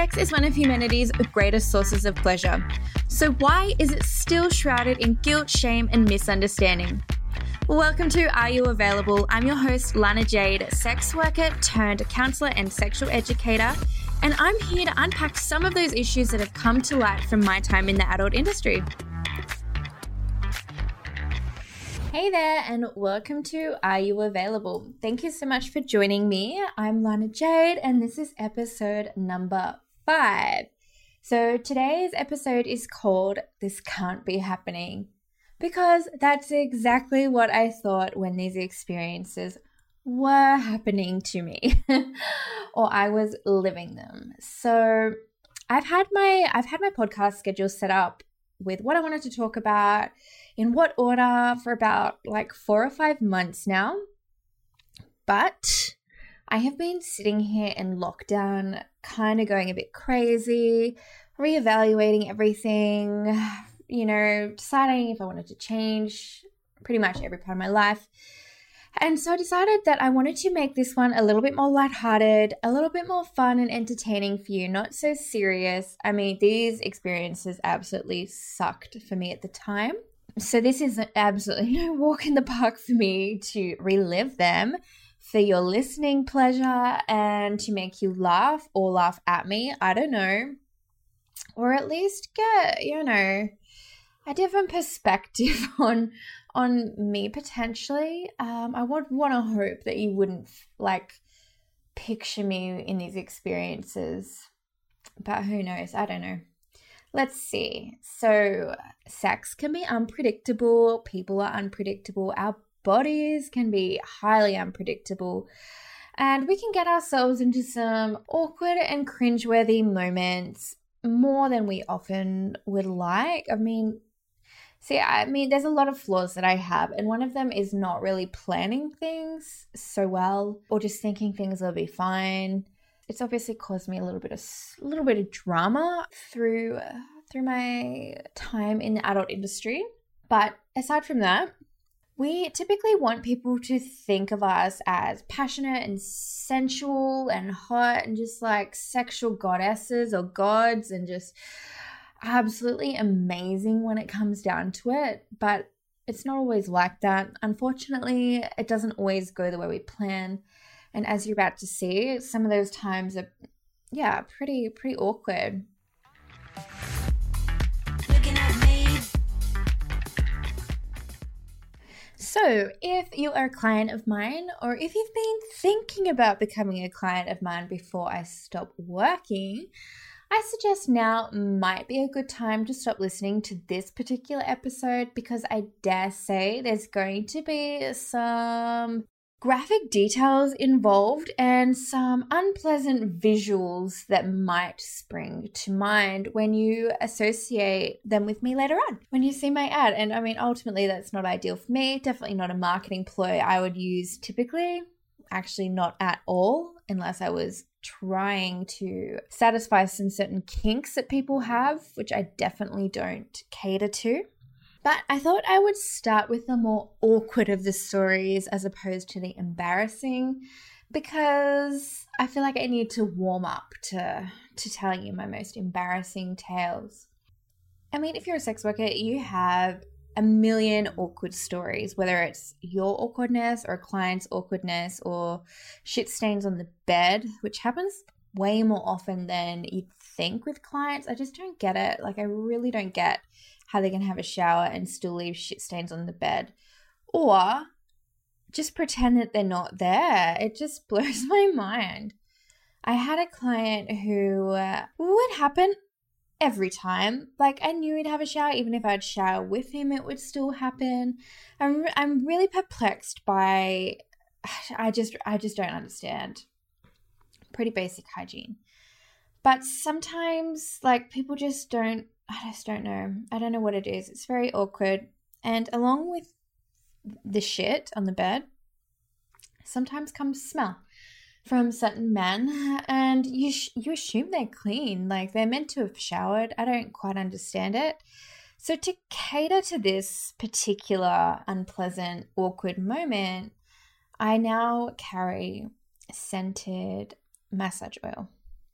Sex is one of humanity's greatest sources of pleasure. So why is it still shrouded in guilt, shame, and misunderstanding? Welcome to Are You Available? I'm your host, Lana Jade, sex worker turned counselor and sexual educator, and I'm here to unpack some of those issues that have come to light from my time in the adult industry. Hey there, and welcome to Are You Available? Thank you so much for joining me. I'm Lana Jade, and this is episode number 5. So today's episode is called This Can't Be Happening, because that's exactly what I thought when these experiences were happening to me or I was living them. So I've had my podcast schedule set up with what I wanted to talk about, in what order, for about 4 or 5 months now. But I have been sitting here in lockdown, kind of going a bit crazy, reevaluating everything, deciding if I wanted to change pretty much every part of my life. And so I decided that I wanted to make this one a little bit more lighthearted, a little bit more fun and entertaining for you, not so serious. I mean, these experiences absolutely sucked for me at the time. So this is absolutely no walk in the park for me to relive them for your listening pleasure and to make you laugh or laugh at me. I don't know. Or at least get, a different perspective on me potentially. I would want to hope that you wouldn't picture me in these experiences, but who knows? I don't know. Let's see. So sex can be unpredictable. People are unpredictable. Our bodies can be highly unpredictable. And we can get ourselves into some awkward and cringeworthy moments more than we often would like. I mean, there's a lot of flaws that I have, and one of them is not really planning things so well or just thinking things will be fine. It's obviously caused me a little bit of drama through my time in the adult industry. But aside from that, we typically want people to think of us as passionate and sensual and hot and just sexual goddesses or gods and just absolutely amazing when it comes down to it. But it's not always like that. Unfortunately, it doesn't always go the way we plan. And as you're about to see, some of those times are, pretty awkward. So if you are a client of mine, or if you've been thinking about becoming a client of mine before I stop working, I suggest now might be a good time to stop listening to this particular episode, because I dare say there's going to be some graphic details involved and some unpleasant visuals that might spring to mind when you associate them with me later on, when you see my ad. And I mean, ultimately that's not ideal for me, definitely not a marketing ploy I would use typically, actually not at all, unless I was trying to satisfy some certain kinks that people have, which I definitely don't cater to. But I thought I would start with the more awkward of the stories as opposed to the embarrassing, because I feel like I need to warm up to telling you my most embarrassing tales. I mean, if you're a sex worker, you have a million awkward stories, whether it's your awkwardness or a client's awkwardness or shit stains on the bed, which happens way more often than you'd think with clients. I just don't get it. I really don't get how they can have a shower and still leave shit stains on the bed, or just pretend that they're not there. It just blows my mind. I had a client who would happen every time. I knew he'd have a shower. Even if I'd shower with him, it would still happen. I'm really perplexed by, I just don't understand. Pretty basic hygiene. But sometimes people just don't, I just don't know. I don't know what it is. It's very awkward. And along with the shit on the bed, sometimes comes smell from certain men, and you assume they're clean, they're meant to have showered. I don't quite understand it. So to cater to this particular unpleasant, awkward moment, I now carry scented massage oil.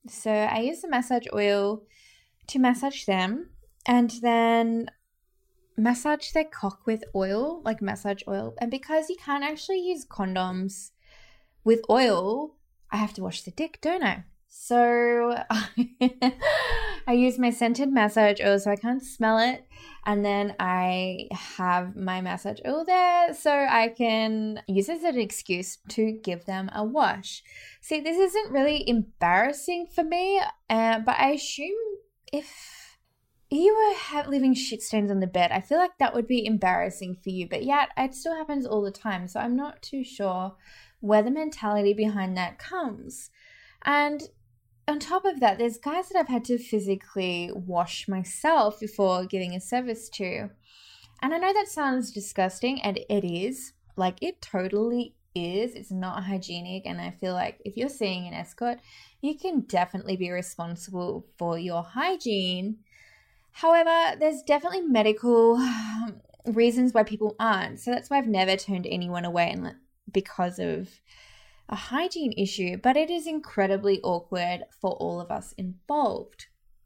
So I use the massage oil to massage them and then massage their cock with oil, like massage oil. And because you can't actually use condoms with oil, I have to wash the dick, don't I? So I use my scented massage oil so I can't smell it. And then I have my massage oil there so I can use it as an excuse to give them a wash. See, this isn't really embarrassing for me, but I assume if you were leaving shit stains on the bed, I feel like that would be embarrassing for you. But yet, it still happens all the time. So I'm not too sure where the mentality behind that comes. And on top of that, there's guys that I've had to physically wash myself before giving a service to. And I know that sounds disgusting, and it is. Like, it totally is. It's not hygienic. And I feel like if you're seeing an escort, you can definitely be responsible for your hygiene. However, there's definitely medical reasons why people aren't. So that's why I've never turned anyone away because of a hygiene issue, but it is incredibly awkward for all of us involved.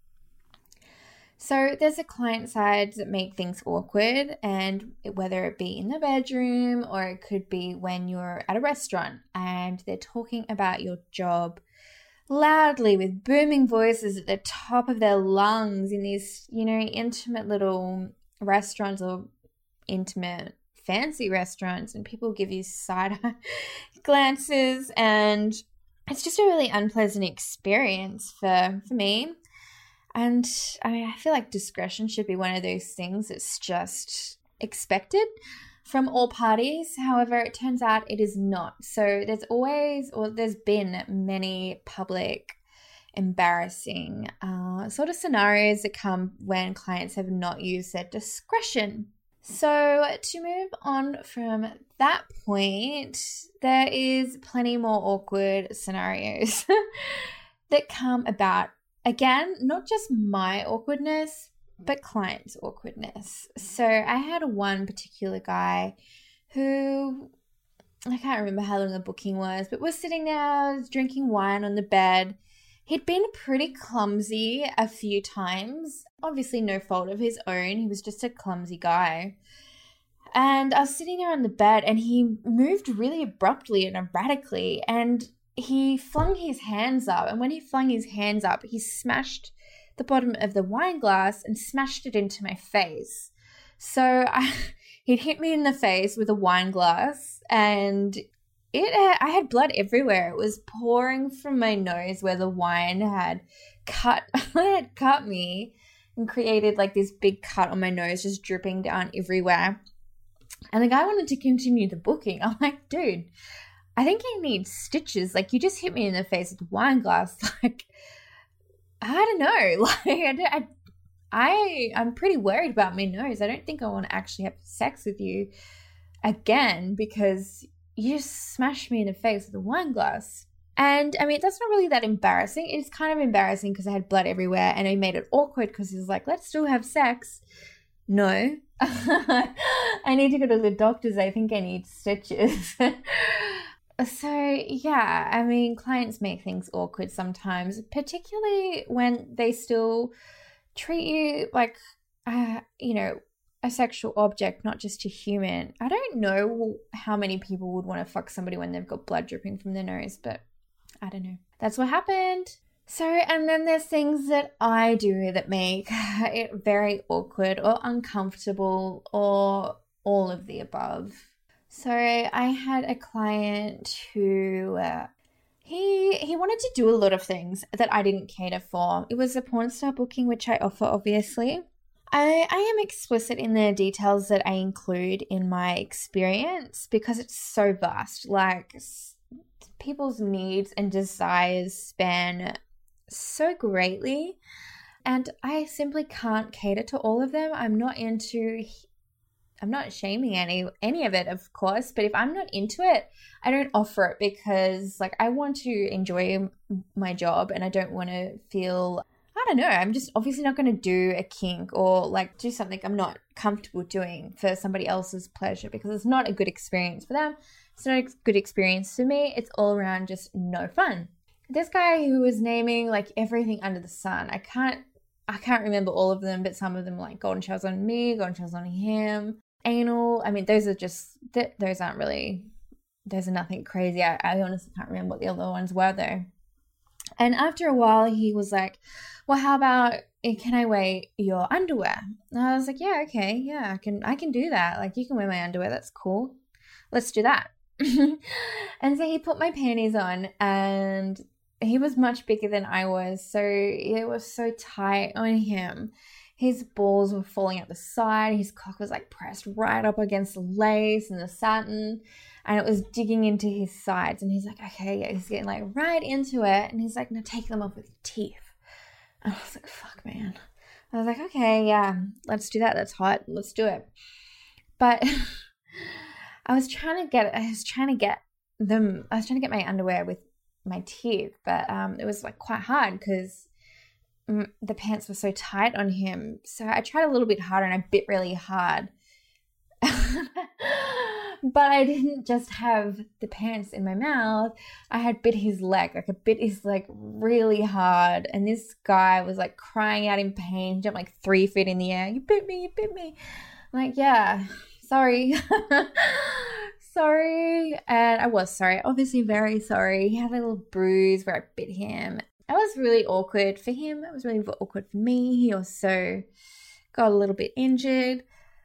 So there's a client side that make things awkward, and whether it be in the bedroom or it could be when you're at a restaurant and they're talking about your job loudly with booming voices at the top of their lungs in these, intimate little restaurants or intimate fancy restaurants, and people give you side glances, and it's just a really unpleasant experience for me. And I feel like discretion should be one of those things that's just expected from all parties. However, it turns out it is not. So there's been many public embarrassing sort of scenarios that come when clients have not used their discretion. So to move on from that point, there is plenty more awkward scenarios that come about. Again, not just my awkwardness, but clients' awkwardness. So I had one particular guy who, I can't remember how long the booking was, but was sitting there drinking wine on the bed. He'd been pretty clumsy a few times. Obviously no fault of his own. He was just a clumsy guy. And I was sitting there on the bed and he moved really abruptly and erratically, and he flung his hands up. And when he flung his hands up, he smashed the bottom of the wine glass and smashed it into my face. So he'd hit me in the face with a wine glass, and I had blood everywhere. It was pouring from my nose where the wine had cut me and created like this big cut on my nose, just dripping down everywhere. And the guy wanted to continue the booking. I'm like, dude, I think he needs stitches. Like, you just hit me in the face with a wine glass. Like, I don't know. Like, I'm pretty worried about my nose. I don't think I want to actually have sex with you again because you just smashed me in the face with a wine glass. And I mean, that's not really that embarrassing. It's kind of embarrassing because I had blood everywhere, and it made it awkward because he was like, let's still have sex. No. I need to go to the doctors. I think I need stitches. So yeah, I mean, clients make things awkward sometimes, particularly when they still treat you like, a sexual object, not just a human. I don't know how many people would want to fuck somebody when they've got blood dripping from their nose, but I don't know. That's what happened. So, and then there's things that I do that make it very awkward or uncomfortable or all of the above. So I had a client who he wanted to do a lot of things that I didn't cater for. It was a porn star booking, which I offer, obviously. I am explicit in the details that I include in my experience because it's so vast. Like, people's needs and desires span so greatly, and I simply can't cater to all of them. I'm not shaming any of it, of course, but if I'm not into it, I don't offer it because, like, I want to enjoy my job and I don't want to feel, I don't know, I'm just obviously not going to do a kink or like do something I'm not comfortable doing for somebody else's pleasure because it's not a good experience for them. It's not a good experience for me. It's all around just no fun. this guy who was naming like everything under the sun. I can't remember all of them, but some of them like golden showers on me, golden showers on him, anal. I mean, those are nothing crazy. I honestly can't remember what the other ones were though. And after a while, he was like, well, how about, can I wear your underwear? And I was like, yeah, okay. Yeah, I can do that. Like, you can wear my underwear. That's cool. Let's do that. And so he put my panties on, and he was much bigger than I was. So it was so tight on him. His balls were falling out the side. His cock was like pressed right up against the lace and the satin, and it was digging into his sides. And he's like, okay, yeah, he's getting like right into it. And he's like, now take them off with your teeth. And I was like, fuck, man. I was like, okay, yeah, let's do that. That's hot. Let's do it. But I was trying to get my underwear with my teeth, but it was like quite hard because the pants were so tight on him. So I tried a little bit harder, and I bit really hard. But I didn't just have the pants in my mouth. I had bit his leg. Like, I bit his leg really hard. And this guy was like crying out in pain, jumped like 3 feet in the air. You bit me, you bit me. I'm like, yeah, sorry. Sorry. And I was sorry, obviously very sorry. He had a little bruise where I bit him. It was really awkward for him. It was really awkward for me. He also got a little bit injured.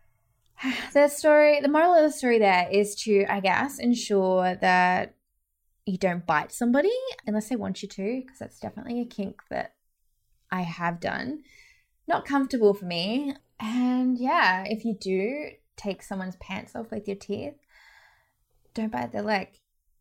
The moral of the story there is to, I guess, ensure that you don't bite somebody unless they want you to, because that's definitely a kink that I have done. Not comfortable for me. And yeah, if you do take someone's pants off with your teeth, don't bite their leg.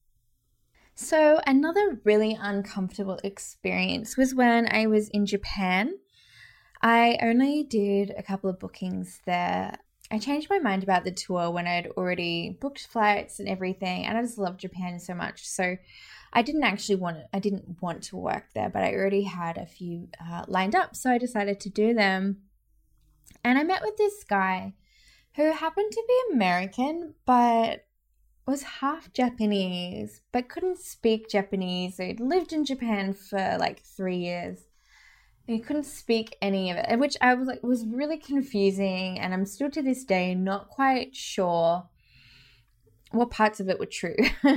So another really uncomfortable experience was when I was in Japan. I only did a couple of bookings there. I changed my mind about the tour when I'd already booked flights and everything, and I just love Japan so much. So I didn't want to work there, but I already had a few lined up, so I decided to do them. And I met with this guy who happened to be American, but was half Japanese, but couldn't speak Japanese. So he'd lived in Japan for like 3 years. He couldn't speak any of it, which I was like, was really confusing. And I'm still to this day not quite sure what parts of it were true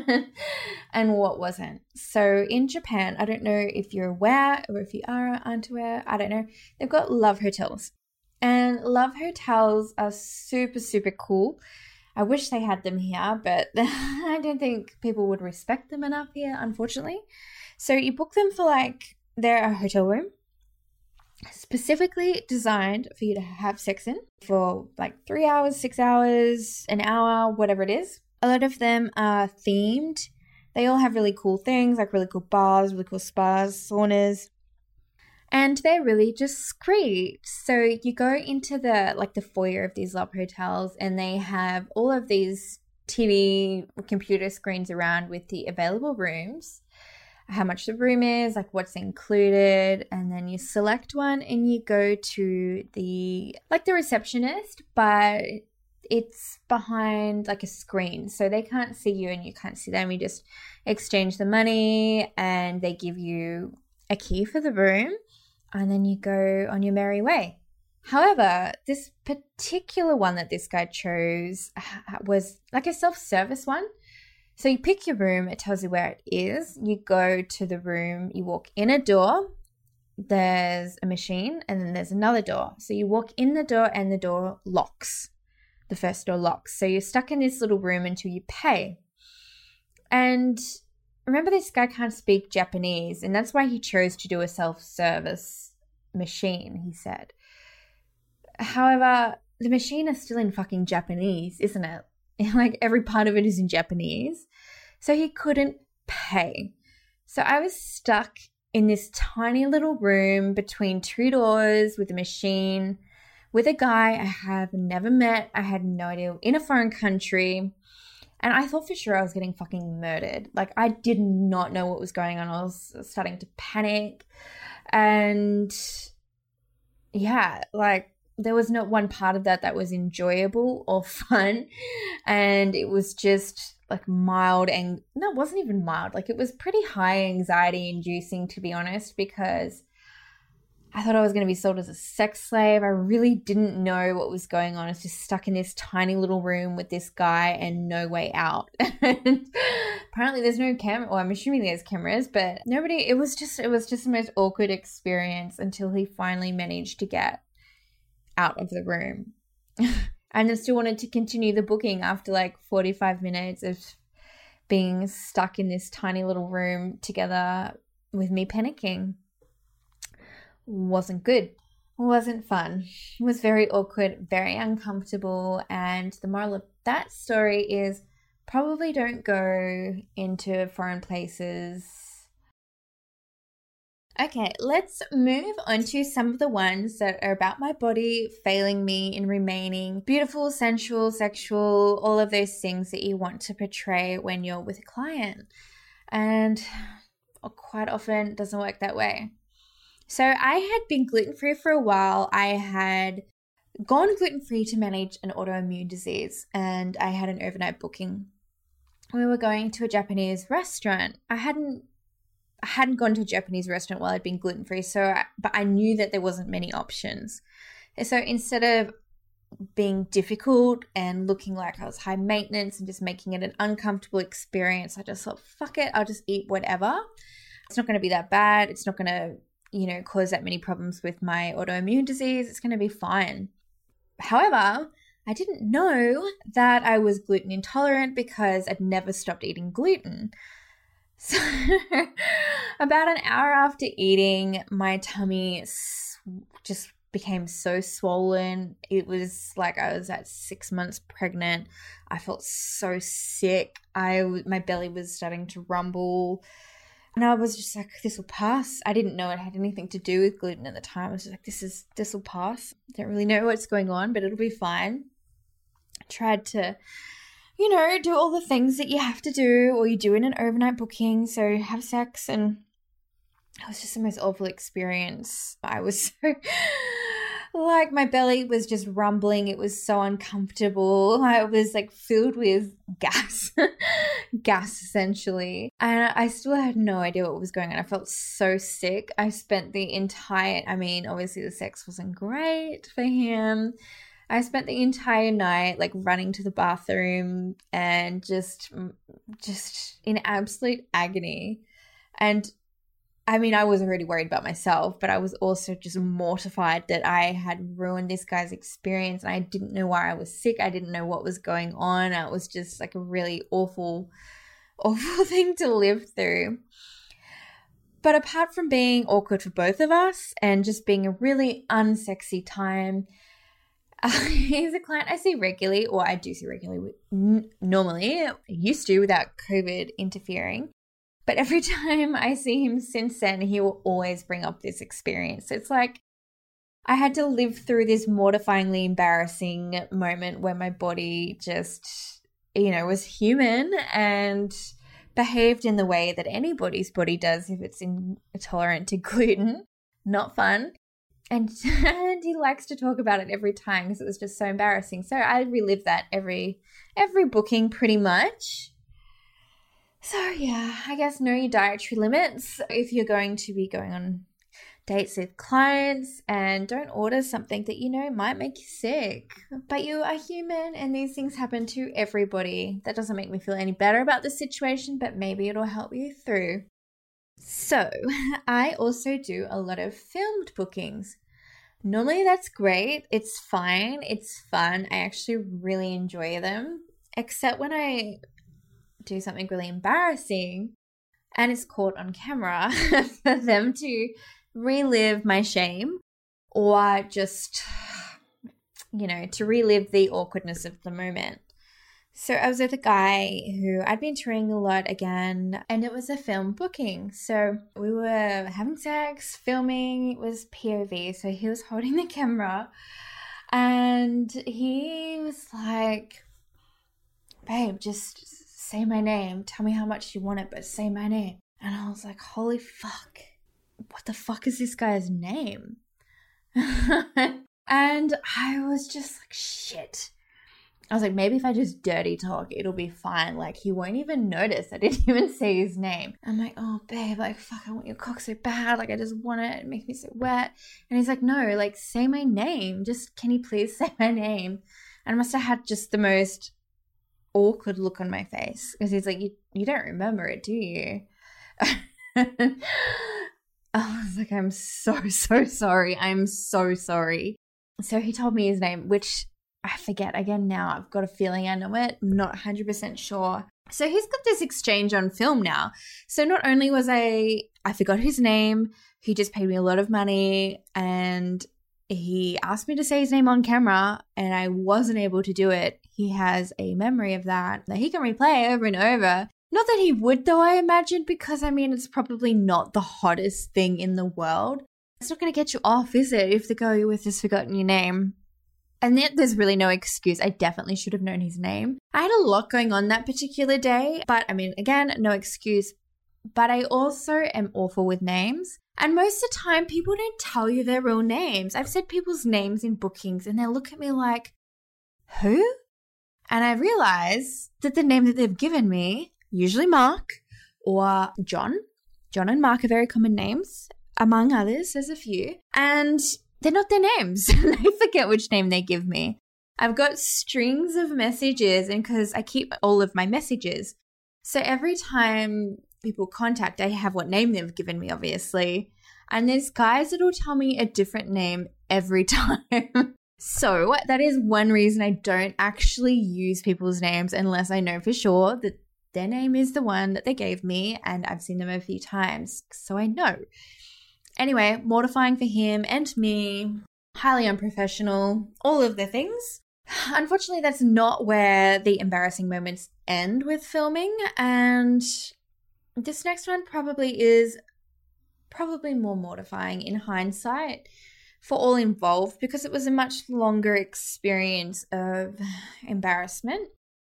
and what wasn't. So in Japan, I don't know if you're aware or if you aren't aware, I don't know. They've got love hotels, and love hotels are super, super cool. I wish they had them here, but I don't think people would respect them enough here, unfortunately. So you book them for they're a hotel room, specifically designed for you to have sex in for 3 hours, 6 hours, an hour, whatever it is. A lot of them are themed. They all have really cool things, like really cool bars, really cool spas, saunas, and they're really discreet. So you go into the foyer of these love hotels, and they have all of these TV computer screens around with the available rooms, how much the room is, what's included, and then you select one and you go to the receptionist, but it's behind a screen, so they can't see you and you can't see them. You just exchange the money and they give you a key for the room, and then you go on your merry way. However, this particular one that this guy chose was a self-service one. So you pick your room, it tells you where it is, you go to the room, you walk in a door, there's a machine, and then there's another door. So you walk in the door and the door locks. The first door locks. So you're stuck in this little room until you pay. And remember, this guy can't speak Japanese, and that's why he chose to do a self-service machine, he said. However, the machine is still in fucking Japanese, isn't it? Every part of it is in Japanese. So he couldn't pay. So I was stuck in this tiny little room between two doors with a machine, with a guy I have never met. I had no idea, in a foreign country. And I thought for sure I was getting fucking murdered. I did not know what was going on. I was starting to panic. And yeah, there was not one part of that was enjoyable or fun. And it was just like mild, and no, it wasn't even mild. Like it was pretty high anxiety inducing, to be honest, because I thought I was going to be sold as a sex slave. I really didn't know what was going on. I was just stuck in this tiny little room with this guy and no way out. And apparently there's no camera. Well, I'm assuming there's cameras, but nobody, it was just the most awkward experience until he finally managed to get out of the room. And I still wanted to continue the booking after like 45 minutes of being stuck in this tiny little room together with me panicking. Wasn't good. Wasn't fun. It was very awkward, very uncomfortable. And the moral of that story is probably don't go into foreign places. Okay, let's move on to some of the ones that are about my body failing me in remaining beautiful, sensual, sexual, all of those things that you want to portray when you're with a client. And quite often it doesn't work that way. So I had been gluten-free for a while. I had gone gluten-free to manage an autoimmune disease, and I had an overnight booking. We were going to a Japanese restaurant. I hadn't gone to a Japanese restaurant while I'd been gluten-free, but I knew that there wasn't many options. And so instead of being difficult and looking like I was high maintenance and just making it an uncomfortable experience, I just thought, fuck it, I'll just eat whatever. It's not going to be that bad. It's not going to cause that many problems with my autoimmune disease. It's going to be fine. However, I didn't know that I was gluten intolerant because I'd never stopped eating gluten. So about an hour after eating, my tummy just became so swollen. It was like I was at 6 months pregnant. I felt so sick. My belly was starting to rumble. And I was just like, this will pass. I didn't know it had anything to do with gluten at the time. I was just like, this will pass. Don't really know what's going on, but it'll be fine. I tried to, do all the things that you have to do or you do in an overnight booking. So have sex, and it was just the most awful experience. I was so like, my belly was just rumbling. It was so uncomfortable. I was like filled with gas essentially. And I still had no idea what was going on. I felt so sick. I spent obviously the sex wasn't great for him. I spent the entire night like running to the bathroom and just in absolute agony. And I was already worried about myself, but I was also just mortified that I had ruined this guy's experience, and I didn't know why I was sick. I didn't know what was going on. It was just like a really awful thing to live through. But apart from being awkward for both of us and just being a really unsexy time, he's a client I see regularly, or I do see regularly normally. I used to without COVID interfering. But every time I see him since then, he will always bring up this experience. It's like I had to live through this mortifyingly embarrassing moment where my body just, was human and behaved in the way that anybody's body does if it's intolerant to gluten. Not fun. And he likes to talk about it every time because it was just so embarrassing. So I relive that every booking pretty much. So yeah, I guess know your dietary limits if you're going to be going on dates with clients, and don't order something that might make you sick. But you are human and these things happen to everybody. That doesn't make me feel any better about the situation, but maybe it'll help you through. So I also do a lot of filmed bookings. Normally that's great. It's fine. It's fun. I actually really enjoy them, except when I do something really embarrassing and it's caught on camera for them to relive my shame or just, to relive the awkwardness of the moment. So I was with a guy who I'd been touring a lot again, and it was a film booking. So we were having sex, filming. It was POV. So he was holding the camera and he was like, babe, just say my name. Tell me how much you want it, but say my name. And I was like, holy fuck. What the fuck is this guy's name? And I was just like, shit. I was like, maybe if I just dirty talk, it'll be fine. Like, he won't even notice. I didn't even say his name. I'm like, oh, babe, like, fuck, I want your cock so bad. Like, I just want it. It makes me so wet. And he's like, no, like, say my name. Just, can you please say my name? And I must have had just the most awkward look on my face because he's like, you don't remember it, do you? I was like, I'm so sorry. I'm so sorry. So he told me his name, which I forget again now. I've got a feeling I know it. I'm not 100% sure. So he's got this exchange on film now. So not only was I forgot his name, he just paid me a lot of money and he asked me to say his name on camera and I wasn't able to do it. He has a memory of that he can replay over and over. Not that he would though, I imagine, because I mean, it's probably not the hottest thing in the world. It's not going to get you off, is it, if the girl you're with has forgotten your name? And yet there's really no excuse. I definitely should have known his name. I had a lot going on that particular day, but I mean, again, no excuse. But I also am awful with names. And most of the time, people don't tell you their real names. I've said people's names in bookings and they'll look at me like, who? And I realize that the name that they've given me, usually Mark or John. John and Mark are very common names, among others. There's a few. And they're not their names. I forget which name they give me. I've got strings of messages and because I keep all of my messages. So every time people contact, I have what name they've given me, obviously. And there's guys that will tell me a different name every time. So that is one reason I don't actually use people's names unless I know for sure that their name is the one that they gave me and I've seen them a few times. So I know. Anyway, mortifying for him and me, highly unprofessional, all of the things. Unfortunately, that's not where the embarrassing moments end with filming. And this next one is probably more mortifying in hindsight for all involved because it was a much longer experience of embarrassment.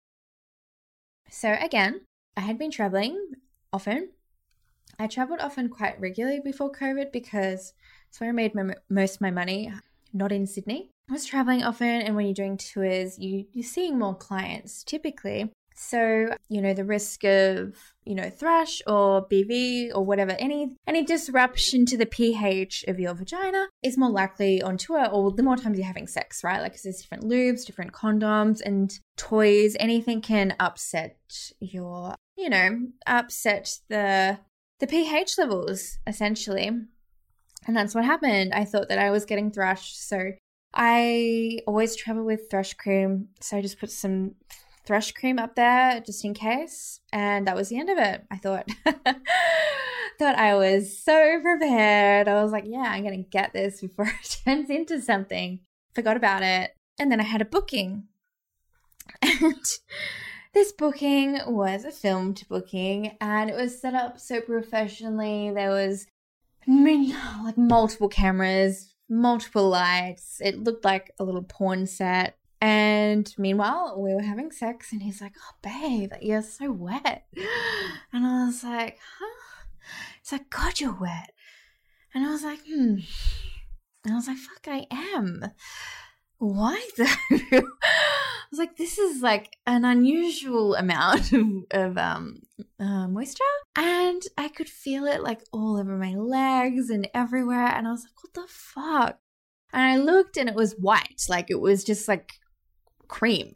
So again, I had been traveling often. I traveled often quite regularly before COVID because it's where I made most of my money, not in Sydney. I was traveling often, and when you're doing tours, you're seeing more clients typically. So, the risk of, thrush or BV or whatever, any disruption to the pH of your vagina is more likely on tour or the more times you're having sex, right? Like, 'cause there's different lubes, different condoms and toys. Anything can upset upset the pH levels, essentially. And that's what happened. I thought that I was getting thrush. So I always travel with thrush cream. So I just put some thrush cream up there just in case. And that was the end of it. I thought I was so prepared. I was like, yeah, I'm going to get this before it turns into something. Forgot about it. And then I had a booking. And this booking was a filmed booking and it was set up so professionally. There was multiple cameras, multiple lights. It looked like a little porn set. And meanwhile, we were having sex and he's like, oh, babe, you're so wet. And I was like, huh? He's like, God, you're wet. And I was like, And I was like, fuck, I am. Why though? I was like, this is like an unusual amount of moisture. And I could feel it like all over my legs and everywhere. And I was like, what the fuck? And I looked and it was white. Like it was just like cream.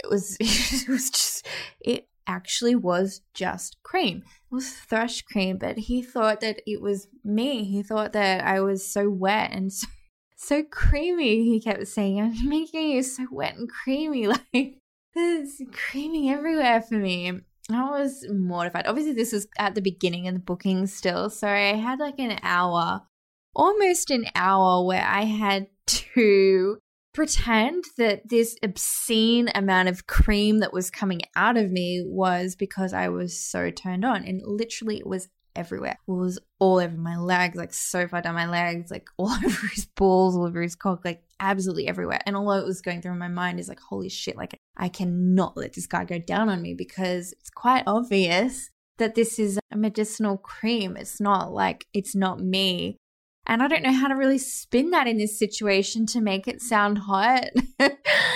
It actually was just cream. It was thrush cream, but he thought that it was me. He thought that I was so wet and so creamy. He kept saying, I'm making you so wet and creamy. Like there's creaming everywhere for me. I was mortified. Obviously, this was at the beginning of the booking still. So I had like almost an hour where I had to pretend that this obscene amount of cream that was coming out of me was because I was so turned on. And literally it was everywhere. It was all over my legs, like so far down my legs, like all over his balls, all over his cock, like absolutely everywhere. And all that was going through my mind is like, holy shit, like I cannot let this guy go down on me because it's quite obvious that this is a medicinal cream. It's not me. And I don't know how to really spin that in this situation to make it sound hot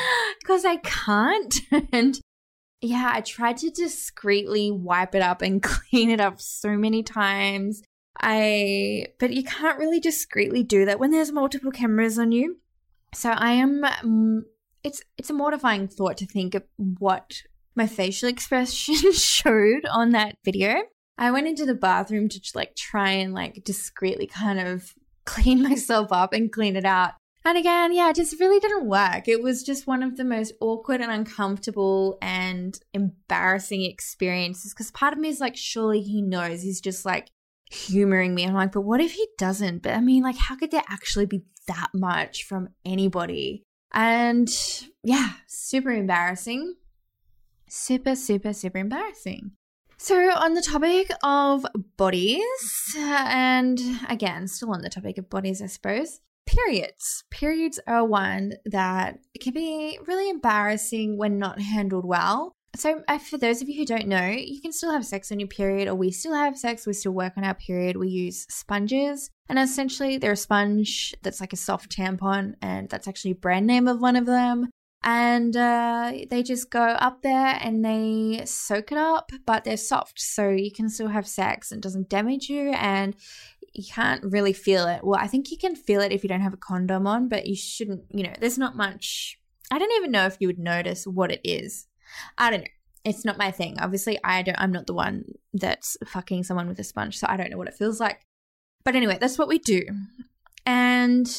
because I can't. And yeah, I tried to discreetly wipe it up and clean it up so many times. But you can't really discreetly do that when there's multiple cameras on you. So it's a mortifying thought to think of what my facial expression showed on that video. I went into the bathroom to try and discreetly kind of clean myself up and clean it out. And again, yeah, it just really didn't work. It was just one of the most awkward and uncomfortable and embarrassing experiences, because part of me is surely he knows. He's just humoring me. I'm like, but what if he doesn't? But I mean, how could there actually be that much from anybody? And yeah, super embarrassing. Super, super, super embarrassing. So on the topic of bodies, and again, still on the topic of bodies, I suppose, periods. Periods are one that can be really embarrassing when not handled well. So for those of you who don't know, you can still have sex on your period, or we still have sex, we still work on our period. We use sponges, and essentially they're a sponge that's like a soft tampon, and that's actually a brand name of one of them. And they just go up there and they soak it up, but they're soft, so you can still have sex and it doesn't damage you, and you can't really feel it. Well, I think you can feel it if you don't have a condom on, but you shouldn't, there's not much. I don't even know if you would notice what it is. I don't know. It's not my thing. Obviously, I'm not the one that's fucking someone with a sponge, so I don't know what it feels like. But anyway, that's what we do. And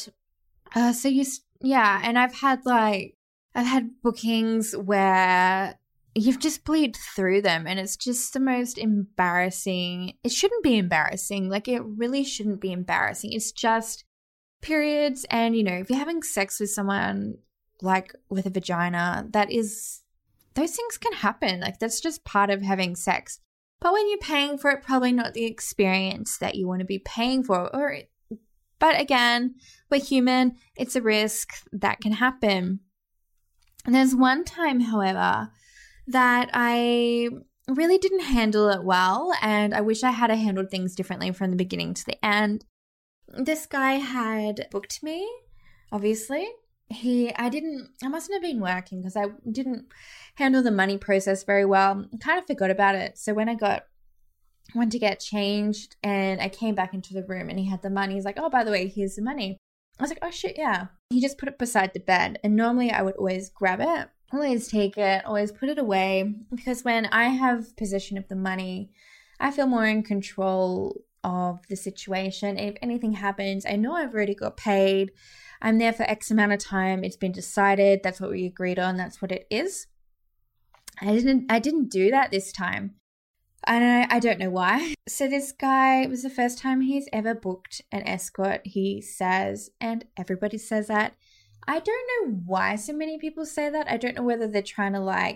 and I've had bookings where you've just bleed through them, and it's just the most embarrassing. It shouldn't be embarrassing. It really shouldn't be embarrassing. It's just periods. And, if you're having sex with someone with a vagina, those things can happen. That's just part of having sex. But when you're paying for it, probably not the experience that you want to be paying for. But again, we're human. It's a risk that can happen. And there's one time, however, that I really didn't handle it well, and I wish I had handled things differently from the beginning to the end. This guy had booked me, obviously. I mustn't have been working because I didn't handle the money process very well. I kind of forgot about it. So when I went to get changed and I came back into the room and he had the money, he's like, oh, by the way, here's the money. I was like, oh shit, yeah. He just put it beside the bed, and normally I would always grab it, always take it, always put it away, because when I have possession of the money, I feel more in control of the situation. If anything happens, I know I've already got paid. I'm there for X amount of time. It's been decided. That's what we agreed on. That's what it is. I didn't do that this time. I don't know why. So this guy, it was the first time he's ever booked an escort, he says, and everybody says that. I don't know why so many people say that. I don't know whether they're trying to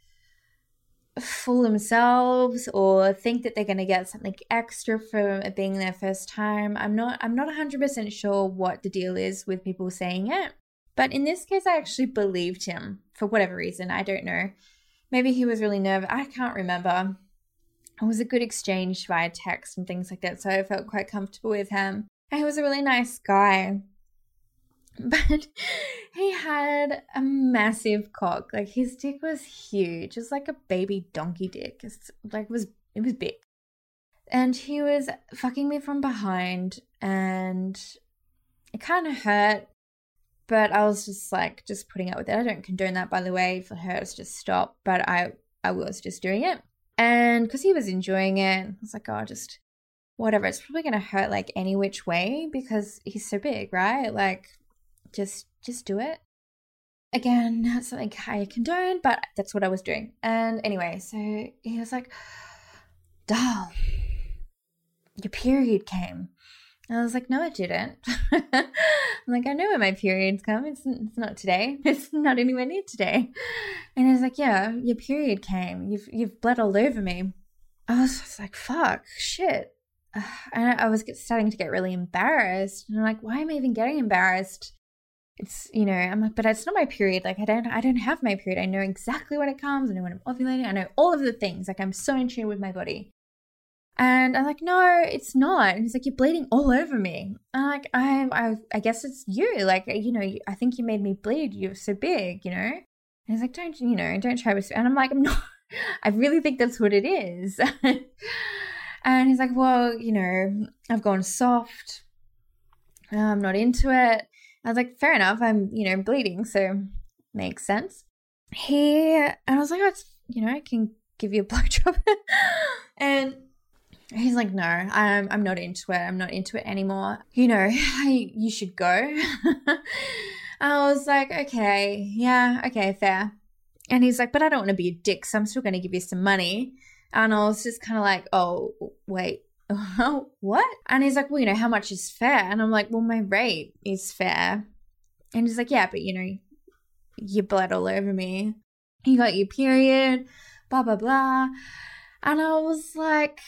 fool themselves or think that they're going to get something extra from it being their first time. I'm not 100% sure what the deal is with people saying it. But in this case, I actually believed him for whatever reason. I don't know. Maybe he was really nervous. I can't remember. It was a good exchange via text and things like that, so I felt quite comfortable with him. And he was a really nice guy. But he had a massive cock. His dick was huge. It was like a baby donkey dick. It was big. And he was fucking me from behind, and it kind of hurt, but I was just putting up with it. I don't condone that, by the way. If it hurts, just stop. But I was just doing it. And because he was enjoying it, I was like, oh, just whatever. It's probably going to hurt any which way because he's so big, right? Just do it. Again, not something I condone, but that's what I was doing. And anyway, so he was like, doll, your period came. And I was like, no, it didn't. I'm like, I know when my periods come. It's not today. It's not anywhere near today. And he was like, yeah, your period came. You've bled all over me. I was just like, fuck, shit. And I was starting to get really embarrassed. And I'm like, why am I even getting embarrassed? It's, I'm like, but it's not my period. I don't have my period. I know exactly when it comes. I know when I'm ovulating. I know all of the things. I'm so in tune with my body. And I'm like, no, it's not. And he's like, you're bleeding all over me. I'm like, I guess it's you. I think you made me bleed. You're so big, And And he's like, don't try whisper. And I'm like, I'm not, I really think that's what it is. And he's like, well, I've gone soft. I'm not into it. I was like, fair enough. I'm, bleeding. So makes sense. And I was like, I can give you a blowjob. And he's like, no, I'm not into it. I'm not into it anymore. You should go. I was like, okay, yeah, okay, fair. And he's like, but I don't want to be a dick, so I'm still going to give you some money. And I was just kind of like, oh, wait, what? And he's like, well, how much is fair? And I'm like, well, my rate is fair. And he's like, yeah, but, you bled all over me. You got your period, blah, blah, blah. And I was like,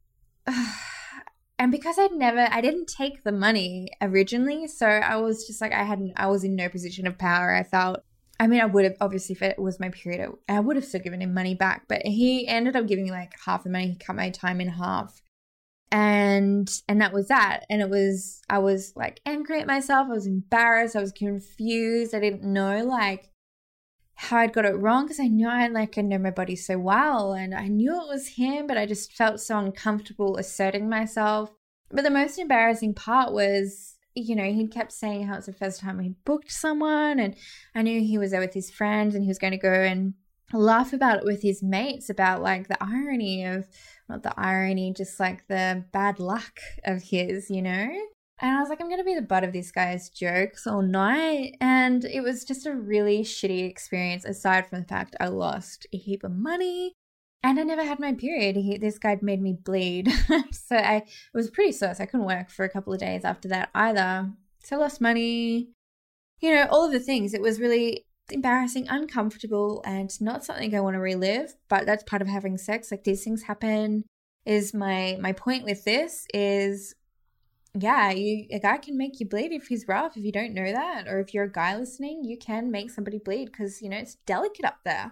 and because I didn't take the money originally. So I was just like, I was in no position of power. I would have, obviously, if it was my period, I would have still given him money back. But he ended up giving me like half the money. He cut my time in half. And that was that. And I was like angry at myself. I was embarrassed. I was confused. I didn't know like how I'd got it wrong, because I know my body so well, and I knew it was him, but I just felt so uncomfortable asserting myself. But the most embarrassing part was, he kept saying how it's the first time he'd booked someone, and I knew he was there with his friends and he was going to go and laugh about it with his mates, about like the irony of, not the irony, just like the bad luck of his, And I was like, I'm going to be the butt of this guy's jokes all night. And it was just a really shitty experience, aside from the fact I lost a heap of money and I never had my period. This guy made me bleed. So it was pretty sore. So I couldn't work for a couple of days after that either. So I lost money, all of the things. It was really embarrassing, uncomfortable, and not something I want to relive. But that's part of having sex. Like, these things happen. Is my point with this is, yeah, a guy can make you bleed if he's rough. If you don't know that, or if you're a guy listening, you can make somebody bleed because, it's delicate up there.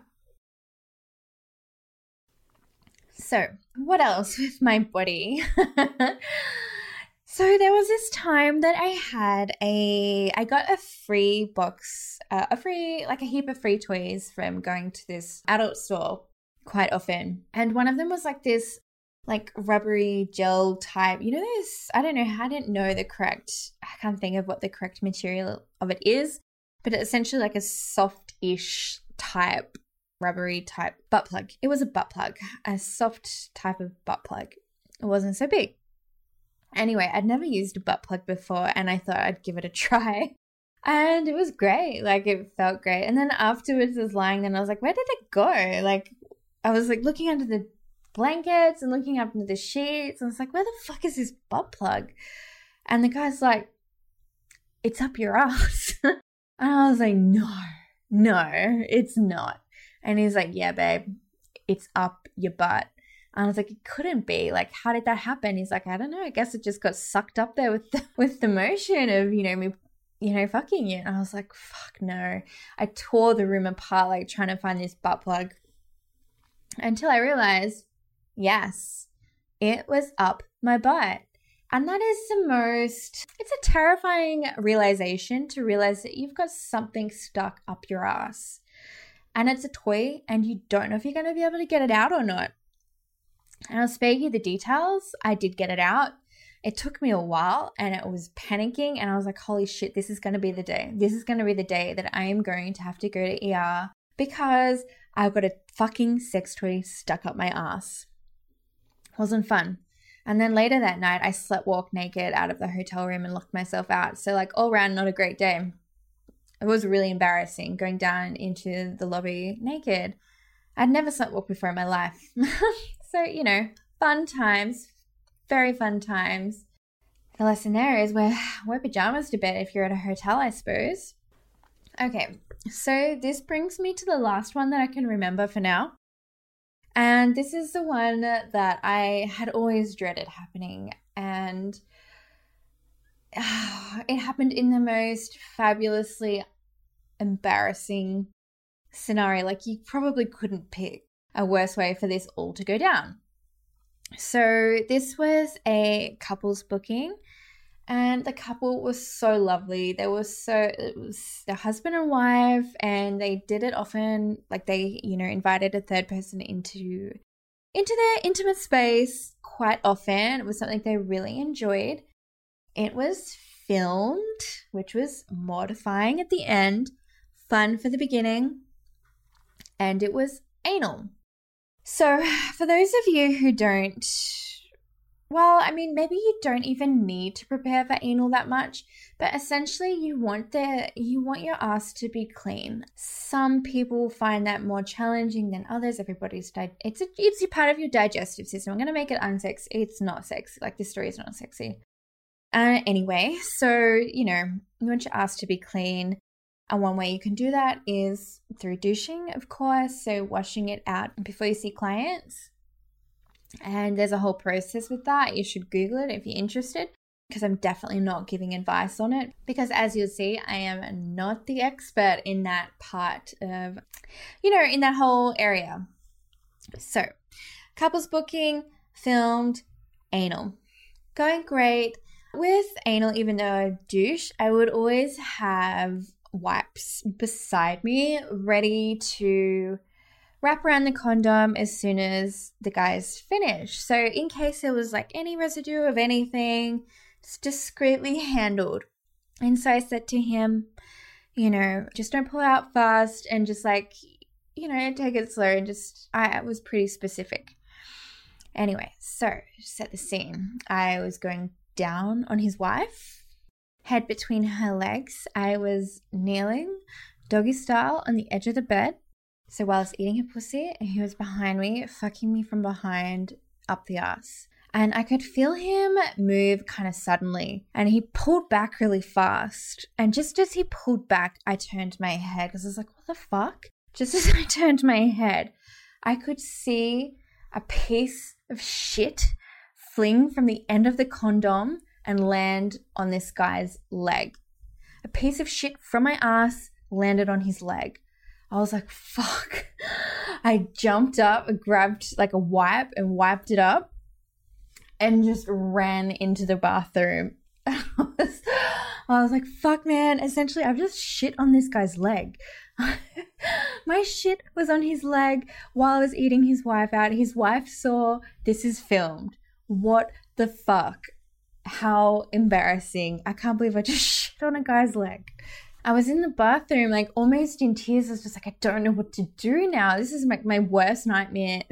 So what else with my body? So there was this time that I got a free box, a heap of free toys from going to this adult store quite often. And one of them was like this like rubbery gel type, this, I didn't know I can't think of what the correct material of it is, but it's essentially like a soft-ish type, rubbery type butt plug. It was a butt plug, a soft type of butt plug. It wasn't so big. Anyway, I'd never used a butt plug before, and I thought I'd give it a try. And it was great. Like, it felt great. And then afterwards I was lying there and I was like, where did it go? Like, I was like looking under the blankets and looking up into the sheets, and I was like, where the fuck is this butt plug? And the guy's like, it's up your ass. And I was like, no, it's not. And he's like, yeah, babe, it's up your butt. And I was like, it couldn't be. Like, how did that happen? He's like, I don't know. I guess it just got sucked up there with the motion of, me, fucking you. And I was like, fuck no. I tore the room apart, like trying to find this butt plug, until I realized, yes, it was up my butt. And that is it's a terrifying realization, to realize that you've got something stuck up your ass. And it's a toy and you don't know if you're going to be able to get it out or not. And I'll spare you the details. I did get it out. It took me a while and it was panicking, and I was like, holy shit, this is going to be the day. This is going to be the day that I am going to have to go to ER because I've got a fucking sex toy stuck up my ass. Wasn't fun. And then later that night, I slept walk naked out of the hotel room and locked myself out. So like, all around, not a great day. It was really embarrassing going down into the lobby naked. I'd never slept walk before in my life. So, fun times, very fun times. The lesson there is wear pajamas to bed if you're at a hotel, I suppose. Okay, so this brings me to the last one that I can remember for now. And this is the one that I had always dreaded happening. And it happened in the most fabulously embarrassing scenario. Like, you probably couldn't pick a worse way for this all to go down. So this was a couples booking, And the couple was so lovely. It was their husband and wife, and they did it often. Like they, invited a third person into their intimate space quite often. It was something they really enjoyed. It was filmed, which was mortifying at the end, fun for the beginning, and it was anal. So for those of you who don't, maybe you don't even need to prepare for anal that much, but essentially you want your ass to be clean. Some people find that more challenging than others. It's a part of your digestive system. I'm going to make it unsexy. It's not sexy. Like, this story is not sexy. Anyway, so, you want your ass to be clean. And one way you can do that is through douching, of course. So washing it out before you see clients. And there's a whole process with that. You should Google it if you're interested, because I'm definitely not giving advice on it. Because as you'll see, I am not the expert in that part of, in that whole area. So, couples booking, filmed, anal. Going great. With anal, even though I douche, I would always have wipes beside me ready to wrap around the condom as soon as the guys finish. So in case there was like any residue of anything, it's discreetly handled. And so I said to him, just don't pull out fast and just take it slow, and I was pretty specific. Anyway, so set the scene. I was going down on his wife, head between her legs. I was kneeling, doggy style, on the edge of the bed. So while I was eating her pussy, he was behind me, fucking me from behind up the ass. And I could feel him move kind of suddenly. And he pulled back really fast. And just as he pulled back, I turned my head because I was like, what the fuck? Just as I turned my head, I could see a piece of shit fling from the end of the condom and land on this guy's leg. A piece of shit from my ass landed on his leg. I was like, fuck. I jumped up and grabbed like a wipe and wiped it up and just ran into the bathroom. I was like, fuck, man. Essentially, I've just shit on this guy's leg. My shit was on his leg while I was eating his wife out. His wife saw this is filmed. What the fuck? How embarrassing. I can't believe I just shit on a guy's leg. I was in the bathroom, like almost in tears. I was just like, I don't know what to do now. This is my worst nightmare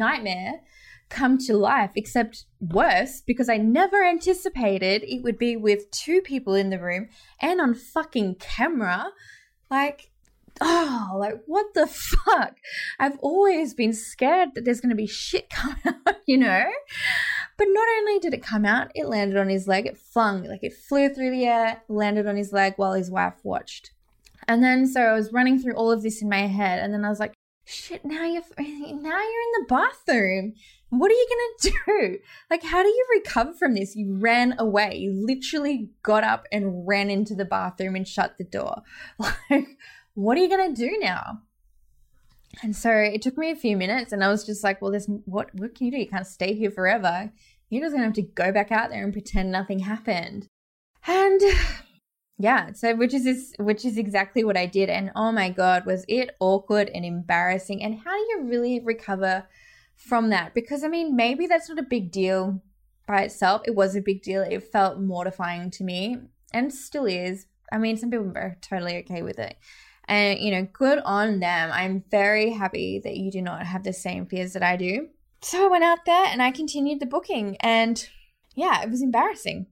come to life, except worse because I never anticipated it would be with two people in the room and on fucking camera. Like, what the fuck? I've always been scared that there's going to be shit coming out, But not only did it come out, it landed on his leg. It flew through the air, landed on his leg while his wife watched. And then so I was running through all of this in my head, and then I was like, shit, now you're in the bathroom. What are you going to do? Like, how do you recover from this? You ran away. You literally got up and ran into the bathroom and shut the door. Like, what are you going to do now? And so it took me a few minutes, and I was just like, well, what can you do? You can't stay here forever. You're just going to have to go back out there and pretend nothing happened. And yeah, so which is exactly what I did. And oh my God, was it awkward and embarrassing. And how do you really recover from that? Because maybe that's not a big deal by itself. It was a big deal. It felt mortifying to me and still is. Some people are totally okay with it. And, good on them. I'm very happy that you do not have the same fears that I do. So I went out there and I continued the booking. And yeah, it was embarrassing.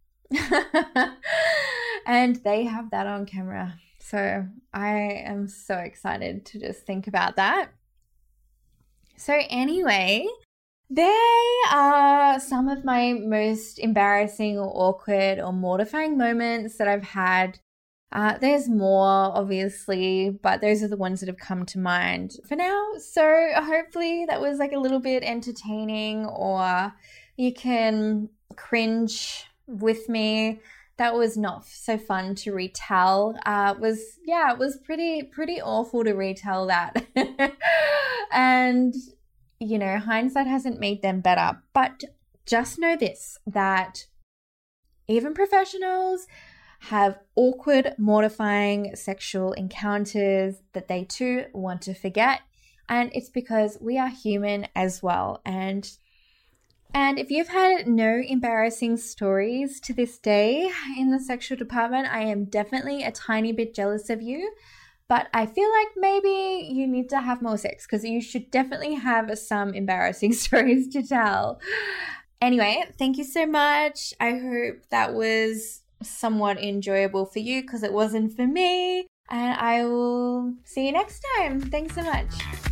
And they have that on camera. So I am so excited to just think about that. So anyway, they are some of my most embarrassing or awkward or mortifying moments that I've had. There's more, obviously, but those are the ones that have come to mind for now. So hopefully that was like a little bit entertaining, or you can cringe with me. That was not so fun to retell. It was pretty awful to retell that. And, hindsight hasn't made them better. But just know this, that even professionals have awkward, mortifying sexual encounters that they too want to forget. And it's because we are human as well. And if you've had no embarrassing stories to this day in the sexual department, I am definitely a tiny bit jealous of you. But I feel like maybe you need to have more sex because you should definitely have some embarrassing stories to tell. Anyway, thank you so much. I hope that was somewhat enjoyable for you because it wasn't for me. And I will see you next time. Thanks so much.